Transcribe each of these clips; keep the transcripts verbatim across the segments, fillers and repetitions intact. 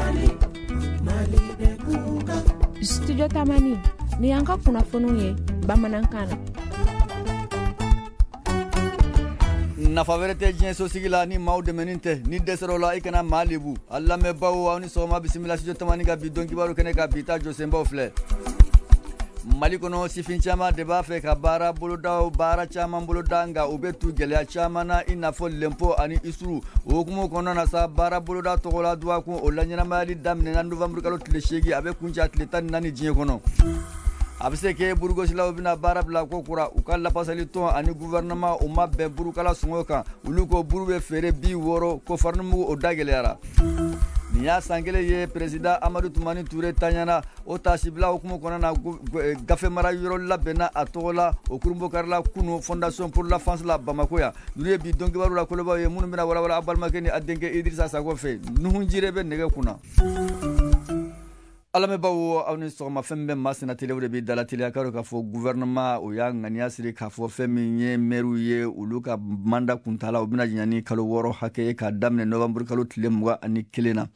Studio Tamani ni yanka kunnafoniw ye bamanankan na. nafa wɛrɛ tɛ diɲɛ sosigi la ni maaw dɛmɛnin tɛ ni dɛsɛrɛ la i kana maa lebu a lamɛnbaw aw ni sɔgɔma bisimila studio Tamani ka bi dɔn kibaru kɛnɛ ka bi ta jɔsenbaw filɛ. Mali kɔnɔ sifin caman de b'a fɛ ka baara bolodaw baara caman boloda nka u bɛ tu gɛlɛya caman na i n'a fɔ lempo ani isuru o hukumu kɔnɔna na sa baara boloda tɔgɔ la duwakun o la ɲɛnamayali daminɛna novembre kalo tile seegin a bɛ kuncɛ tile tan ni naani diɲɛ kɔnɔ. A bɛ se kɛ burugosilaw bɛna baara bila ko kura u ka lafasali tɔn ani gouvernement u ma bɛn burukala sɔngɔ kan olu ko buru bɛ feere bi wɔɔrɔ ko farnimugu o da gɛlɛyara. Nin y'a san kelen ye président Amadou Toumani Touré tanyana o tasibila hukumu kɔnɔna na gafe mara yɔrɔ labɛnna a tɔgɔ la o kurumbo karila kunu fondation pour la France la Bamako ya n'u ye bi dɔn kibaru la kolobaw ye minnu bɛna walawala a balimakɛ ni a denkɛ Idrissa Sako fɛ nuhun jire bɛ nɛgɛ kunna. Alamɛbaw aw ni sɔgɔma fɛn bɛ maa sena tele o de bɛ dala teliya k'a dɔn k'a fɔ gouvernement o y'a ŋaniya siri k'a fɔ fɛn min ye maire ye olu ka manda kuntala u bɛna janya ni kalo wɔɔrɔ hakɛ ye k'a daminɛ novembre kalo tile mugan ani kelen na.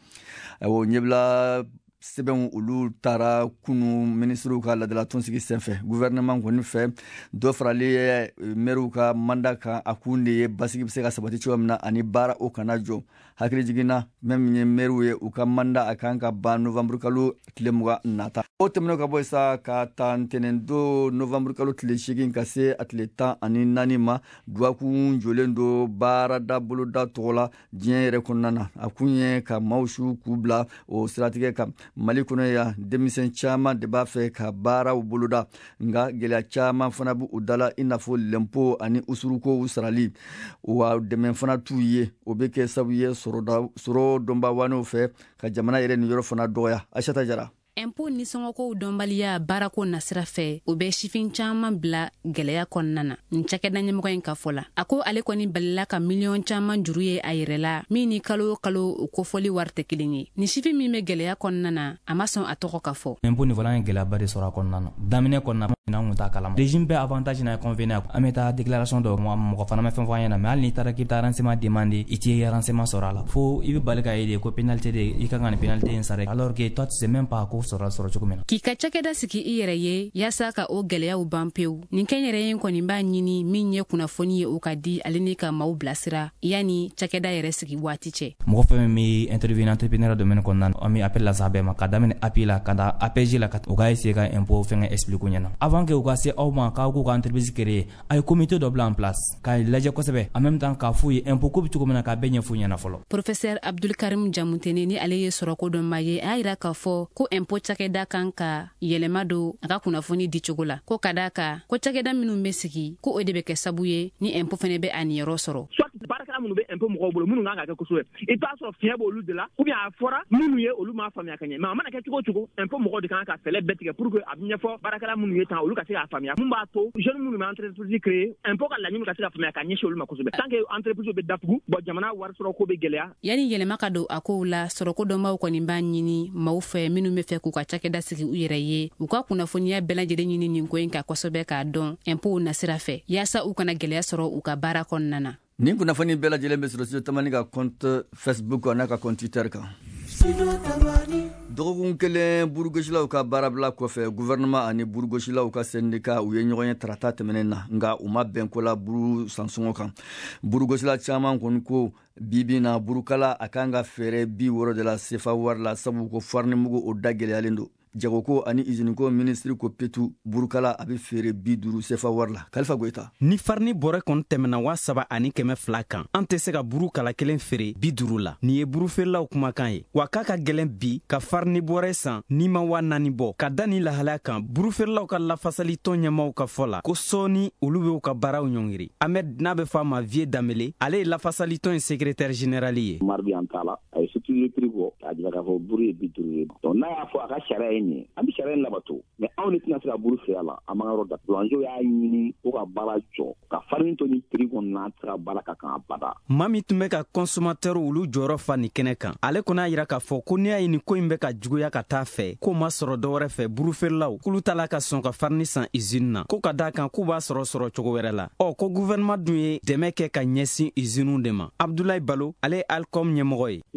O ɲɛbila sɛbɛnw olu taara kunu ministrew ka ladala tɔnsigi senfɛ gouvernement kɔni fɛ dɔ farali ye maire ka manda kan a kun de ye basigi bɛ se ka sabati cogoya min na ani baara o kana jɔ hakili jiginna même min ye maire ye u ka manda a kan ka ban novembre kalo tile mugan nata o tɛmɛnen ka bɔ sa ka ta ntɛnɛn don novembre kalo tile seegin ka se a tile tan ani naani ma duwakun jɔlen do baarada boloda tɔgɔ la diɲɛ yɛrɛ kɔnɔna na a kun ye ka maaw su k'u bila o siratigɛ kan. Mali kɔnɔ ya denmisɛn caman de b'a fɛ ka baaraw boloda nka gɛlɛya caman fana b'u dala i n'a fɔ lempo ani usurukow sarali wa dɛmɛ fana t'u ye o bɛ kɛ sababu ye sɔrɔ dɔnbawaniw fɛ ka jamana yɛrɛ ni yɔrɔ fana dɔgɔya. Aisata Jara. Impôt ni sɔngɔkow dɔnbaliya baarako nasira fɛ o bɛ sifin caman bila gɛlɛya kɔnɔna na n cakɛda ɲɛmɔgɔ in ka fɔ la a ko ale kɔni balila ka miliyɔn caman juru ye a yɛrɛ la min ni kalo o kalo o kofɔli wari tɛ kelen ye ni sifin min bɛ gɛlɛya kɔnɔna na a ma sɔn a tɔgɔ ka fɔ. Impôt ni fana ye gɛlɛyaba de sɔrɔ a kɔnɔna na daminɛ kɔnɔna na an kun t'a kalama régime bɛ avantage n'a convenient an bɛ taa déclaration dɔ mɔgɔ fana bɛ fɛn fɔ an ɲɛna mais hali n'i taara k'i bɛ taa renseignement demander i tɛ renseignement sɔrɔ a la fo i bɛ bali k'a ye de ko pénalité de i ka kan ka nin pénalité in sara alors que toi tu sais même pas ko sɔrɔ sɔrɔ cogo min na. K'i ka cakɛda sigi i yɛrɛ ye yaasa ka o gɛlɛyaw ban pewu nin kɛnyɛrɛye kɔni b'a ɲini min ye kunnafoni ye o ka di ale ni ka maaw bilasira yanni cakɛda yɛrɛ sigi waati cɛ. Mɔgɔ fɛn min bɛ intervenir entrepreneur domaine kɔnɔna na an bɛ appel lase a bɛɛ ma ka daminɛ A P I la ka taa A P J la ka u ka essayer ka impôt fɛngɛ expliquer u ɲɛna avant que u ka se aw ma k'aw k'u ka entreprise créer a ye comité dɔ bila en place k'a lajɛ kosɛbɛ en même temps k'a f'u ye impôt ko bɛ cogo min na k'a bɛɛ ɲɛf'u ɲɛna fɔlɔ. Professeur Abdulkarim Jamutene ni ale ye sɔrɔko dɔnba ye a yira k'a fɔ ko impôt cakɛda kan ka yɛlɛma don a ka kunnafoni di cogo la ko ka d'a kan ko cakɛda minnu bɛ sigi ko o de bɛ kɛ sabu ye ni impôt fana bɛ a niyɔrɔ sɔrɔ. Baarakɛla minnu bɛ impôt mɔgɔw bolo minnu kan ka kɛ kosɛbɛ i b'a sɔrɔ fiɲɛ b'olu de la ou bien a fɔra minnu ye olu m'a faamuya ka ɲɛ mais a mana kɛ cogo o cogo impôt mɔgɔw de kan ka fɛlɛ bɛɛ tigɛ pour que a bɛ ɲɛfɔ baarakɛla minnu ye tan olu ka se k'a faamuya mun b'a to jeune minnu bɛ entreprise créer impôt ka laɲini ka se ka faamuya ka ɲɛsin olu ma kosɛbɛ tant que entreprise bɛ datugu bon jamana wari sɔrɔ ko bɛ gɛlɛya. Yani yɛlɛma ka don a kow la sɔrɔko dɔnbaw kɔni b'a ɲini maaw fɛ minnu bɛ fɛ k'u ka cakɛda sigi u yɛrɛ ye u ka kunnafoniya bɛɛ lajɛlen ɲini nin ko in ka kosɛbɛ k'a dɔn impôt nasira fɛ yaasa u kana gɛlɛya sɔrɔ u ka baara kɔnɔna na. Nin kunnafoni bɛɛ lajɛlen bɛ sɔrɔ studio Tamani ka compte Facebook n'a ka compte Twitter kan. Dɔgɔkun kelen burugosilaw ka baarabila kɔfɛ gouvernement ani burugosilaw ka syndicat u ye ɲɔgɔn ye tarata tɛmɛnen na nka u ma bɛn ko la buru sansɔngɔ kan burugosila caman kɔni ko bibi na burukala a kan ka fɛɛrɛ bi wɔɔrɔ de la sefa wari la sabu ko farnimugu o da gɛlɛyalen don jagoko ani iziniko ministre ko petu burukala a bɛ feere bi duuru sefa wari la Kalifa Goita. Ni farni bɔrɛ kɔni tɛmɛna waa saba ani kɛmɛ fila kan an tɛ se ka buru kala kelen feere bi duuru la nin ye burufeerelaw kumakan ye wa k'a ka gɛlɛn bi ka farni bɔrɛ san n'i ma waa naani bɔ ka da ni lahalaya kan burufeerelaw ka lafasali tɔn ɲɛmaw ka fɔ la ko sɔɔni olu bɛ u ka baaraw ɲɔngiri Ahmed n'a bɛ fɔ a ma Vie Damele ale ye lafasali tɔn secrétaire général ye. Mardi an t'a la a ye situye prix bɔ k'a jira k'a fɔ buru ye bi duuru ye donc n'a y'a fɔ a ka sariya ye nin ye an bɛ sariya in labato mais anw de tɛna se ka buru feere a la an b'an ka yɔrɔ datugu boulanger y'a ɲini ko ka baara jɔ ka farni to ni prix kɔnɔna an tɛ se ka baara ka kan abada. Maa min tun bɛ ka consommateur olu jɔyɔrɔ fa nin kɛnɛ kan ale kɔni y'a jira k'a fɔ ko n'i y'a ye nin ko in bɛ ka juguya ka taa fɛ k'o ma sɔrɔ dɔwɛrɛ fɛ burufeerelaw k'olu tala ka sɔn ka farni san usine na ko ka d'a kan k'u b'a sɔrɔ sɔrɔ cogo wɛrɛ la ɔ ko gouvernement dun ye dɛmɛ kɛ ka ɲɛsin usine de ma. Abdoulaye Balo ale ye Alcom ɲɛmɔgɔ ye. U kan ka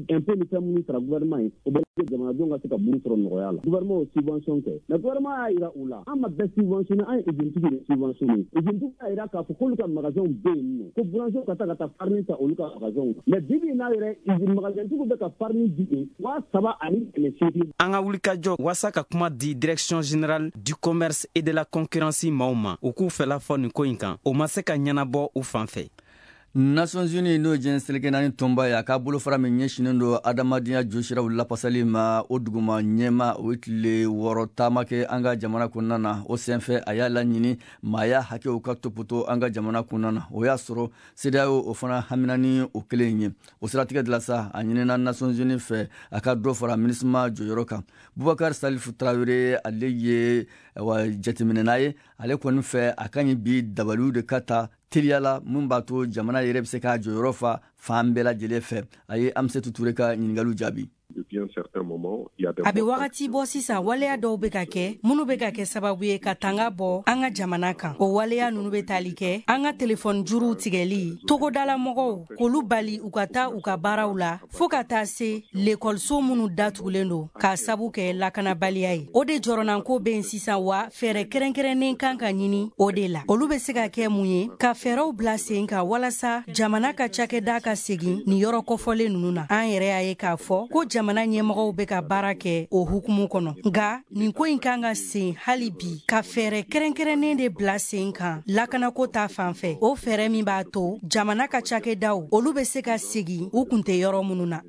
impôt ni fɛn minnu sara gouvernement ye o bɛ jamanadenw ka se ka buru sɔrɔ nɔgɔya la gouvernement o subvention kɛ mais gouvernement y'a yira u la an ma bɛɛ subventionné an ye usine-tigi de subventionné usine-tigi y'a yira k'a fɔ k'olu ka magasin bɛ yen nɔ ko boulanger ka taa ka taa farine ta olu ka magasin na mais bibi n'a yɛrɛ usine magasin-tigiw bɛ ka farine di ye waa saba ani kɛmɛ seegin. An ka wulikajɔ wasa ka kuma di direction générale du commerce et de la concurrence maaw ma u k'u fɛla fɔ nin ko in kan o ma se ka ɲɛnabɔ u fan fɛ. Nations Unies n'o jɛn seleke naani tɔnba ye a k'a bolofara min ɲɛsinnen don adamadenya josiraw lapasali ma o duguma ɲɛma o ye tile wɔɔrɔ taama kɛ an ka jamana kɔnɔna na o senfɛ a y'a laɲini maaya hakɛw ka topoto an ka jamana kɔnɔna na o y'a sɔrɔ C D A O o fana hamina ni o kelen ye o siratigɛ de la sa a ɲinina Nations Unies fɛ a ka dɔ fara MINUSMA jɔyɔrɔ kan Boubacar Salifu Traoré ale ye jateminɛna ye ale kɔni fɛ a ka ɲi bi dabaliw de ka ta teliyala mun b'a to jamana yɛrɛ bɛ se k'a jɔyɔrɔ fa fan bɛɛ lajɛlen fɛ a ye Amsatou Touré ka ɲininkaliw jaabi. A bɛ wagati bɔ sisan waleya dɔw bɛ ka kɛ minnu bɛ ka kɛ sababu ye ka tanga bɔ an ka jamana kan o waleya ninnu bɛ tali kɛ an ka telefɔni juruw tigɛli togodala mɔgɔw k'olu bali u ka taa u ka baaraw la fo ka taa se lekɔliso minnu datugulen don k'a sabu kɛ lakanabaliya ye o de jɔrɔnanko bɛ yen sisan wa fɛɛrɛ kɛrɛnkɛrɛnnen kan ka ɲini o de la olu bɛ se ka kɛ mun ye ka fɛɛrɛw bila sen kan walasa jamana ka cakɛda ka segin nin yɔrɔ kɔfɔlen ninnu na an yɛrɛ y'a ye k'a fɔ ko jamana ɲɛmɔgɔw bɛ ka baara kɛ o hukumu kɔnɔ nka nin ko in kan ka sen hali bi ka fɛɛrɛ kɛrɛnkɛrɛnnen de bila sen kan lakanako ta fan fɛ o fɛɛrɛ min b'a to jamana ka cakɛdaw olu bɛ se ka segin u kun tɛ yɔrɔ minnu na.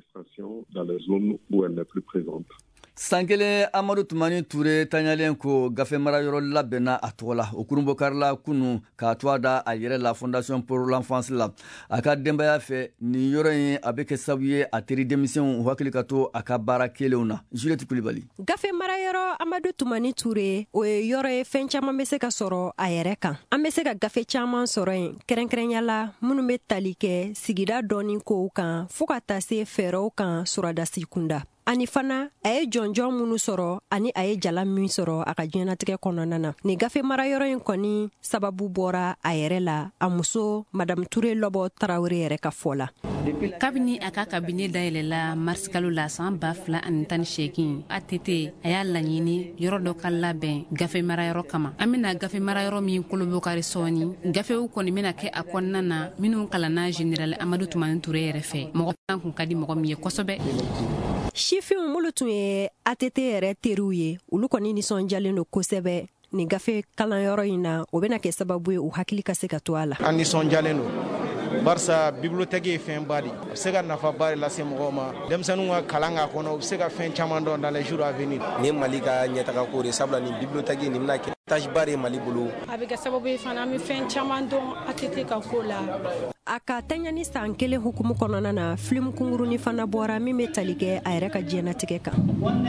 San kelen Amadu Tumani Ture tanyalen ko gafe mara yɔrɔ labɛnna a tɔgɔ la o kurunbɔkarila kunu k'a to a da a yɛrɛ la Fondation pour l'enfance la a ka denbaya fɛ nin yɔrɔ in a bɛ kɛ sababu ye a teri denmisɛnw hakili ka to a ka baara kelenw na Juliette Kulibali. Gafe mara yɔrɔ Amadu Tumani Ture o ye yɔrɔ ye fɛn caman bɛ se ka sɔrɔ a yɛrɛ kan an bɛ se ka gafe caman sɔrɔ yen kɛrɛnkɛrɛnyala minnu bɛ tali kɛ sigida dɔɔni kow kan fo ka taa se fɛɛrɛw kan suradasi kunda ani fana a ye jɔnjɔn minnu sɔrɔ ani a ye jala min sɔrɔ a ka diɲɛnatigɛ kɔnɔna na ni gafe mara yɔrɔ in kɔni sababu bɔra a yɛrɛ la a muso Madame Ture Lɔbɔ Tarawele yɛrɛ ka fɔ la. Kabini a ka kabine dayɛlɛla marisi kalo la san ba fila ani tan ni seegin A T T a y'a laɲini yɔrɔ dɔ ka labɛn gafe mara yɔrɔ kama an bɛna gafe mara yɔrɔ min kolobokari sɔɔni gafew kɔni bɛna kɛ a kɔnɔna na minnu kalanna Général Amadu Tumani Ture yɛrɛ fɛ mɔgɔ fana kun ka di mɔgɔ min ye kosɛbɛ. Sifinw mulu tun ye A T T yɛrɛ teriw ye olu kɔni nisɔndiyalen don kosɛbɛ ni gafe kalanyɔrɔ in na o bɛna kɛ sababu ye u hakili ka se ka to a la. An nisɔndiyalen don barisa bibliotɛki ye fɛnba de a bɛ se ka nafaba de lase mɔgɔw ma denmisɛnninw ka kalan k'a kɔnɔ u bɛ se ka fɛn caman dɔn dans les jours à venir. Ni Mali ka ɲɛtaga ko de sabula ni bibliotɛki nin bɛna kɛ tâche ba de ye Mali bolo. A bɛ kɛ sababu ye fana an bɛ fɛn caman dɔn A T T ka ko la. A ka taɲani san kelen hukumu kɔnɔna na film kungurunin fana bɔra min bɛ tali kɛ a yɛrɛ ka diɲɛnatigɛ kan.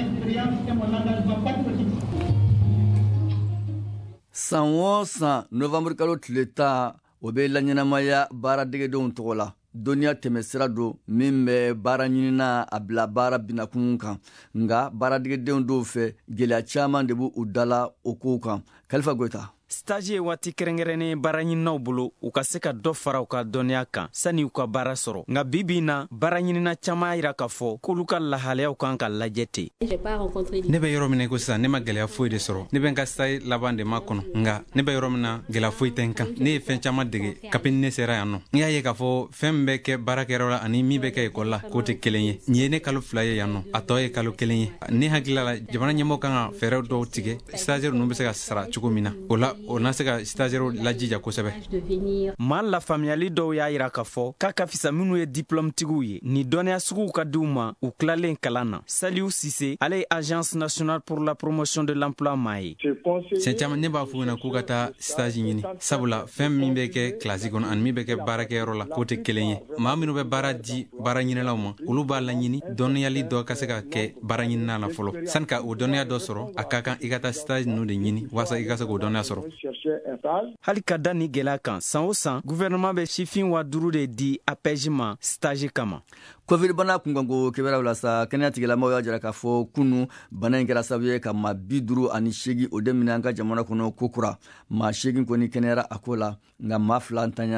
San o san novembre kalo tile tan o bɛ laɲɛnamaya baaradegedenw tɔgɔ la dɔnniya tɛmɛsira don min bɛ baara ɲinina a bila baara binakun kan nka baaradegedenw dɔw fɛ gɛlɛya caman de b'u dala o kow kan Kalifa Goita. Stage ye waati kɛrɛnkɛrɛnnen baaraɲininaw bolo u ka se ka dɔ fara u ka dɔnniya kan sani u ka baara sɔrɔ nka bibi na baaraɲinina caman yira k'a fɔ k'olu ka lahalayaw kan ka lajɛ ten. Ne bɛ yɔrɔ min ko sisan ne ma gɛlɛya foyi de sɔrɔ ne bɛ n ka stage laban de ma kɔnɔ nka ne bɛ yɔrɔ min na gɛlɛya foyi tɛ n kan ne ye fɛn caman dege kabini ne sera yan nɔ n y'a ye k'a fɔ fɛn min bɛ kɛ baarakɛyɔrɔ la ani min bɛ kɛ ekɔli la k'o tɛ kelen ye nin ye ne kalo fila ye yan nɔ a tɔ ye kalo kelen ye ne hakilila la jamana ɲɛmɔgɔ kan ka fɛɛrɛ dɔw tigɛ stagiaire ninnu bɛ se ka sara cogo min na o la o na se ka stagiaire lajija kosɛbɛ. Maa lafaamuyali dɔw y'a yira k'a fɔ k'a ka fisa minnu ye diplôme tigiw ye ni dɔnniya suguw ka di u ma u tilalen kalan na. Saliou Cissé ale ye agence nationale pour la promotion de l'emploi maa ye. Sɛn caman ne b'a fɔ u ɲɛna k'u ka taa stage ɲini sabula fɛn min bɛ kɛ kilasi kɔnɔ ani min bɛ kɛ baarakɛyɔrɔ la k'o tɛ kelen ye maa minnu bɛ baara di baara ɲinilaw ma olu b'a laɲini dɔnniyali dɔ ka se ka kɛ baara ɲinina la fɔlɔ sani ka o dɔnniya dɔ sɔrɔ a ka kan i ka taa stage ninnu de ɲini walasa i ka se k'o dɔnniya sɔrɔ. Hali ka da ni gɛlɛya kan san o san gouvernement bɛ sifin wa duuru de di A P E J ma stage kama. Covid bana kunkanko kɛbɛraw la sa kɛnɛya tigilamɔgɔw y'a jira k'a fɔ kunu bana in kɛra sababu ye ka maa bi duuru ani seegin o de minɛ an ka jamana kɔnɔ ko kura maa seegin kɔni kɛnɛyara a ko la nka maa fila ntanyana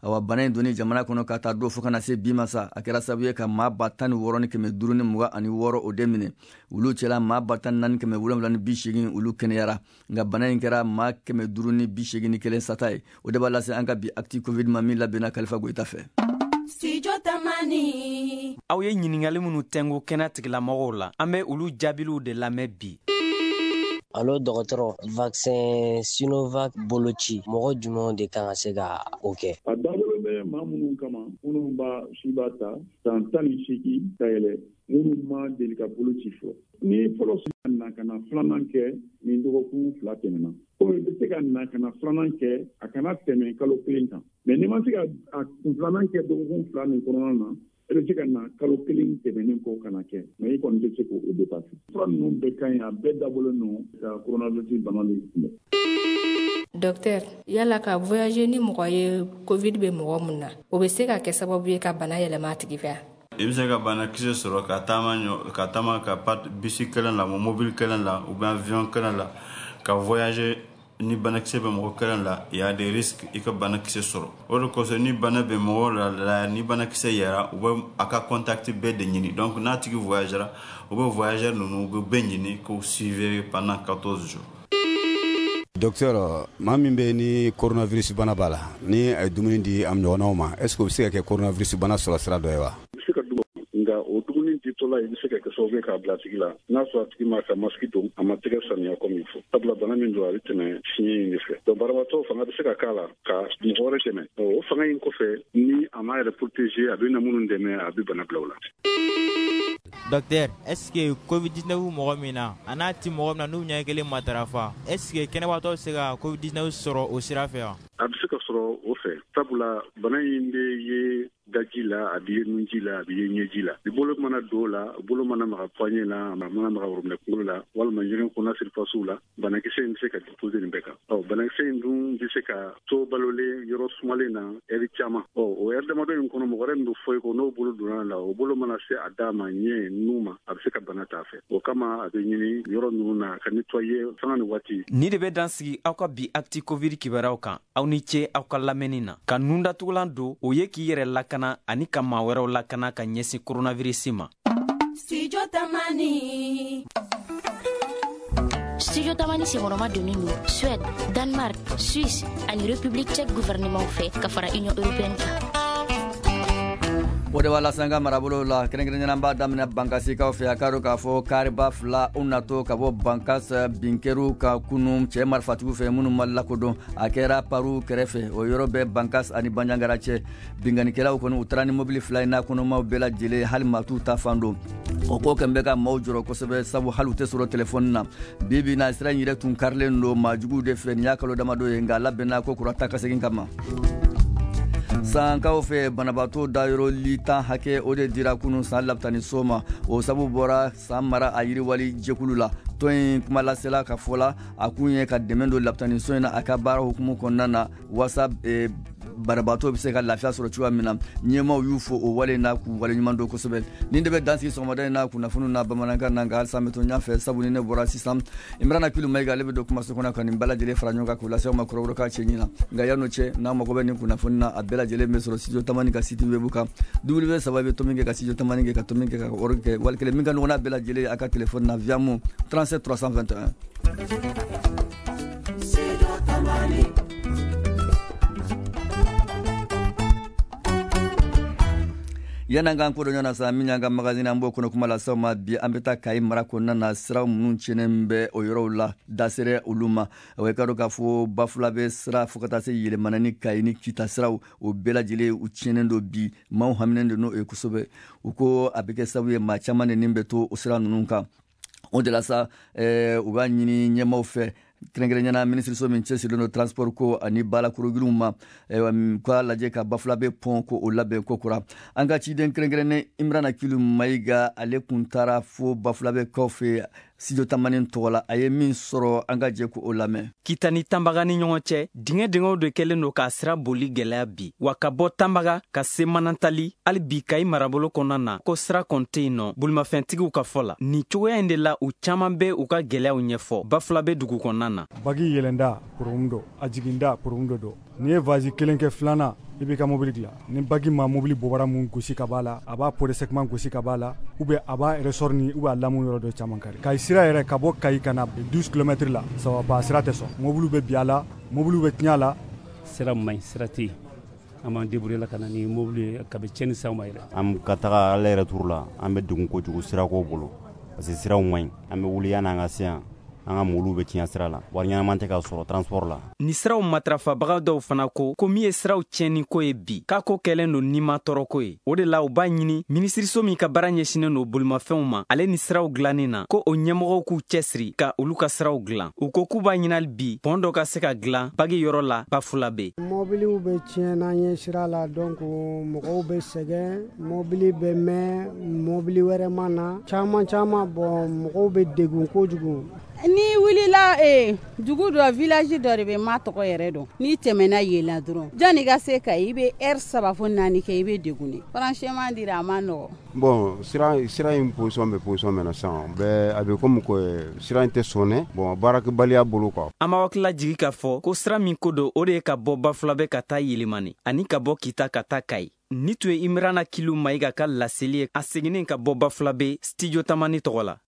awa bana in doni jamana kɔnɔ ka taa don fo kana se bi ma sa a kɛra sababu ye ka maa ba tan ni wɔɔrɔ ni kɛmɛ duuru ni mugan ani wɔɔrɔ o de minɛ olu cɛla maa ba tan ni naani kɛmɛ wolonwula ni bi seegin olu kɛnɛyara nka bana in kɛra maa kɛmɛ duuru ni bi seegin ni kelen sata ye o de b'a lase an ka bi acti covid ma min labɛnna Kalifa Goyita fɛ. Studio Tamani. Aw ye ɲiningali minnu tɛngu kɛnɛ tigilamɔgɔw la an bɛ olu jaabiliw de lamɛn bi. Allo dɔgɔtɔrɔ, vaccin Sinovac boloci mɔgɔ jumɛn de kan ka se ka o kɛ? A dabɔlen bɛ maa minnu kama minnu b'a si b'a ta san tan ni seegin ka yɛlɛ minnu ma deli ka boloci fɔ. Ni fɔlɔ sera na ka na filanan kɛ nin dɔgɔkun fila tɛmɛna. Komi i bɛ se ka na ka na filanan kɛ a kana tɛmɛ kalo kelen kan. Mais n'i ma se ka a kun filanan kɛ dɔgɔkun fila nin kɔnɔna na e bɛ se ka na kalo kelen tɛmɛnen kɔ ka na kɛ mais i kɔni tɛ se k'o dépasser. Fura ninnu bɛɛ ka ɲi a bɛɛ dabɔlen don ka coronavirus bana nin kunbɛn. Docteur, yala ka voyager ni mɔgɔ ye Covid bɛ mɔgɔ mun na o bɛ se ka kɛ sababu ye ka bana yɛlɛma a tigi fɛ? I bɛ se ka banakisɛ sɔrɔ ka taama ka taama ka bisi kelen la mobile kelen la ou bien avion kelen la ka voyager ni banakisɛ bɛ mɔgɔ kelen la il y a des risques i ka banakisɛ sɔrɔ o de kosɔn ni bana bɛ mɔgɔ la ni banakisɛ yɛra u bɛ a ka contact bɛɛ de ɲini donc n'a tigi voyagera u bɛ voyageur ninnu u bɛ bɛɛ ɲini k'u suivre pendant quatorze jours. Docteur, maa min bɛ ni coronavirus bana b'a la ni a ye dumuni di a ɲɔgɔnnaw ma est ce que o bɛ se ka kɛ coronavirus bana sɔrɔ sira dɔ ye wa? Nka o dumuni ditɔla i bɛ se ka kɛ sababu ye k'a bila tigi la n'a sɔrɔ a tigi ma ka masiki don a ma tɛgɛ saniya comme il faut sabula bana min don a bɛ tɛmɛ fiɲɛ in de fɛ donc banabaatɔ fanga bɛ se ka k'a la ka mɔgɔ wɛrɛ dɛmɛ o fanga in kɔfɛ ni a m'a yɛrɛ protéger a bɛ na minnu dɛmɛ a bɛ bana bila o la. Docteur, est-ce que covid dix-neuf mɔgɔ min na a n'a ti mɔgɔ min na n'u ɲɛ kelen matarafa est-ce que kɛnɛbaatɔ bɛ se ka covid dix-neuf sɔrɔ o sira fɛ wa? A bɛ se ka sɔrɔ o fɛ sabula bana in de ye daji la a bɛ ye nunji la a bɛ ye ɲɛji la i bolo mana don o la i bolo mana maga poignée la a mana maga worobinɛ kunkolo la walima ɲɛgɛn kɔnɔ surface la banakisɛ in bɛ se ka déposer nin bɛɛ kan ɔ banakisɛ in dun bɛ se ka to balolen yɔrɔ sumalen na ɛri caman ɔ o ɛri damadɔ in kɔnɔ mɔgɔ wɛrɛ min bɛ fɔ i kɔ n'o bolo donna la o bolo mana se a da ma ɲɛ nu ma a bɛ se ka bana t'a fɛ o kama a bɛ ɲini yɔrɔ ninnu na ka nettoyer sanga ni waati. Ni de bɛ dan sigi aw ka bi acti covid kibaruyaw kan aw ni ce aw ka lamɛnni na ka nun datugulan don o ye k'i yɛrɛ lakana ani ka maa wɛrɛw lakana ka ɲɛsin coronavirus ma. Studio Tamani. Studio Tamani senkɔrɔma donnen don Suède, Danemark, Suisse ani République tchèque gouvernement fɛ ka fara Union européenne kan. O de b'a la sanga marabolo la kɛrɛnkɛrɛnnenya b'a daminɛ bankasikaw fɛ a k'a dɔn k'a fɔ kariba fila u natɔ ka bɔ bankas binkɛriw ka kunun cɛ marifatigiw fɛ minnu ma lakodɔn a kɛra paru kɛrɛfɛ o yɔrɔ bɛ bankas ani banjangara cɛ binganikɛlaw kɔni u taara ni mobili fila in n'a kɔnɔmaw bɛɛ lajɛlen hali maa t'u ta fan don o ko kɛn bɛ ka maaw jɔrɔ kosɛbɛ sabu hali u tɛ sɔrɔ telefɔni na bi bi na sira in yɛrɛ tun karilen don maajuguw de fɛ nin y'a kalo damadɔ ye nka a labɛnna ko kurata ka segin kama. Sankaw fɛ banabaatɔ dayɔrɔ litan hakɛ o de dira kunun san labitani so ma o sabu bɔra san mara a yiriwali jɛkulu la tɔn in kuma lasela ka fɔ la a kun ye ka dɛmɛ don labitani so in na a ka baara hukumu kɔnɔna na wasa banabaatɔ bɛ se ka lafiya sɔrɔ cogoya min na ɲɛmaw y'u fɔ o wale n'a k'u waleɲuman don kosɛbɛ nin de bɛ dansigi sɔgɔmada in na kunnafoniw na bamanankan na nka halisa an bɛ to ɲɔgɔn fɛ sabu ni ne bɔra sisan Imrana Kulu Mayiga ale bɛ don kumaso kɔnɔ ka nin bɛɛ lajɛlen fara ɲɔgɔn kan k'u lase aw ma kɔrɔbɔrɔ k'a cɛ ɲin na nka yan'o cɛ n'aw mago bɛ nin kunnafoni na a bɛɛ lajɛlen bɛ sɔrɔ studio Tamani ka site web kan w saba bɛ to min kɛ ka studio Tamani kɛ ka to min kɛ ka wari kɛ wali kelen min ka ɲɔgɔnna bɛɛ lajɛlen a ka telefɔni na via mun trente-sept trois cent vingt et un. Yan'an k'an ko dɔ ɲɔgɔn na sa min y'an ka magazine an b'o kɔnɔ kuma la s'aw ma bi an bɛ taa Kayi mara kɔnɔna na siraw minnu tiɲɛnen bɛ o yɔrɔw la dasɛrɛ olu ma o ye ka dɔn k'a fɔ Bafula bɛ sira fo ka taa se Yɛlɛmana ni Kayi ni Kita siraw o bɛɛ lajɛlen u tiɲɛnen don bi maaw haminen don n'o ye kosɛbɛ u ko a bɛ kɛ sababu ye maa caman de nin bɛ to o sira ninnu kan o de la sa u b'a ɲini ɲɛmaaw fɛ kɛrɛnkɛrɛnnena minisiriso min cɛsirilen don transport ko ani baalakurugiriw ma k'a lajɛ ka Bafula bɛ pɔn ko o labɛn ko kura an ka ciden kɛrɛnkɛrɛnnen Imrana Kulu Mayiga ale kun taara fo Bafula bɛ kaw fɛ studio Tamani tɔgɔ la a ye min sɔrɔ an ka jɛ ko o lamɛn. Kita ni Tanbaga ni ɲɔgɔn cɛ dingɛ dingɛw de kɛlen don k'a sira boli gɛlɛya bi wa ka bɔ Tanbaga ka se Manantali hali bi Kayi marabolo kɔnɔna na ko sira kɔni tɛ yen nɔ bolimafɛntigiw ka fɔ la nin cogoya in de la u caman bɛ u ka gɛlɛyaw ɲɛfɔ Bafula bɛ dugu kɔnɔna na. Bagi yɛlɛnda kurumundo a jiginda kurumundo do n'i ye vazi kelen kɛ filanan i b'i ka mobili dilan ni bagi ma mobili bɔbara mun gosi ka b'a la a b'a pot de segment gosi ka b'a la ou bien a b'a ressort ni ou bien a lamu yɔrɔ dɔ caman kari kayi sira yɛrɛ ka bɔ kayi ka na douze kilomètres la ça va sira tɛ sɔn mobiliw bɛ bi a la mobiliw bɛ tiɲɛ a la sira man ɲi sira tɛ yen an b'an débrouiller la ka na ni mobili ka bɛ tiɲɛni s'anw ma yɛrɛ an ka taga ale yɛrɛ turu la an bɛ degun kojugu sirako bolo parce que siraw man ɲi an bɛ wuli yan'an ka se yan an ka moluw bɛ tiɲɛ sira la wari ɲɛnaman tɛ ka sɔrɔ transport la ni siraw matarafabaga dɔw fana ko ko min ye siraw tiɲɛni ko ye bi k'a ko kɛlen don nima tɔɔrɔ ye o de la u b'a ɲini minisiriso min ka baara ɲɛsinen don bolimafɛnw ma ale ni siraw dilanin na ko o ɲɛmɔgɔw k'u cɛsiri ka olu ka siraw dilan u ko k'u b'a ɲinali bi pɔn dɔ ka se ka dilan bagi yɔrɔ la bafula be mobiliw bɛ tiɲɛ n'an ye sira la donc mɔgɔw bɛ sɛgɛn mobili bɛ mɛn mobili wɛrɛ ma na caman caman bɔn mɔgɔw bɛ degun kojugu ni wulila eh, dugu dɔ village dɔ de bɛ ma tɔgɔ yɛrɛ dɔn n'i tɛmɛna yela dɔrɔn jani ka se ka i bɛ heure saba fo naani kɛ i bɛ degunne franchement dira a ma nɔgɔ bon sira sira in position bɛ position mɛna sisan bɛɛ a bɛ komi ko sira in tɛ sɔnɛ bon baarakɛbaliya bolo quoi an b'a hakili jigi k'a fɔ ko sira min ko don o de ye ka bɔ Bafulabe ka taa Yelemani ani ka bɔ Kita ka taa Kayi ni tun ye Imrana Kilu Mayiga ka laseli ye a seginnen ka bɔ Bafulabe studio Tamani tɔgɔ la